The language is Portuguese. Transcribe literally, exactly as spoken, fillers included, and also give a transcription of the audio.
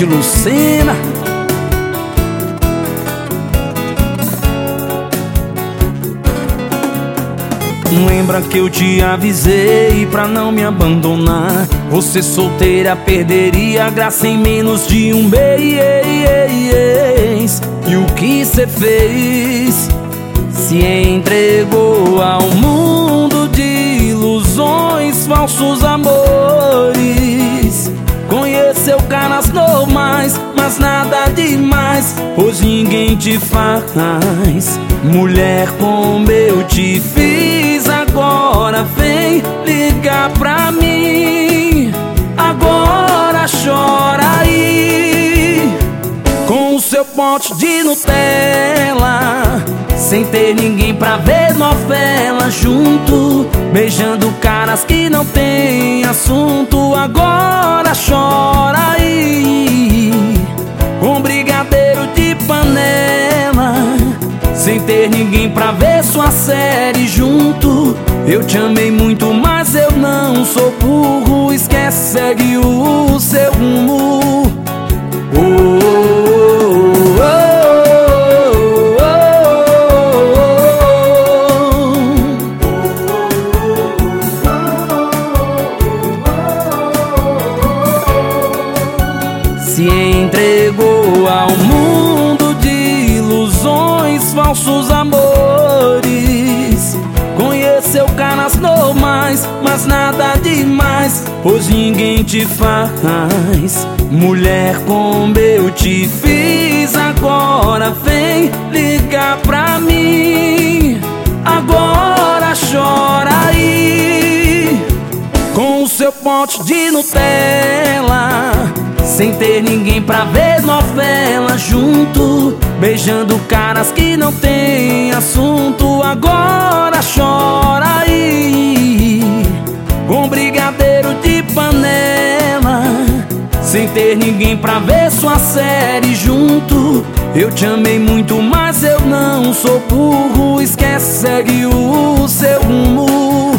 de Lucena. Lembra que eu te avisei pra não me abandonar? Você solteira perderia a graça em menos de um mês. E o que cê fez? Se entregou ao mundo de ilusões, falsos amores. Conheceu caras normais, mas nada demais, pois ninguém te faz mulher como eu te fiz. Agora vem ligar pra mim, agora chora aí, com o seu pote de Nutella, sem ter ninguém pra ver novela junto, beijando caras que não tem assunto. Agora chora aí, com brigadeiro de panela, sem ter ninguém pra ver sua série junto. Eu te amei muito, mas eu não sou burro. Esquece, segue o seu rumo. Oh, oh, oh, oh, oh. Se entregou ao mundo de ilusões, falsos amores. Conheceu caras normais, mas nada demais, pois ninguém te faz mulher como eu te fiz. Agora vem ligar pra mim, agora chora aí, com o seu pote de Nutella, sem ter ninguém pra ver novela junto, beijando caras que não tem assunto. Agora chora aí, com brigadeiro de panela, sem ter ninguém pra ver sua série junto. Eu te amei muito, mas eu não sou burro. Esquece, segue o seu rumo.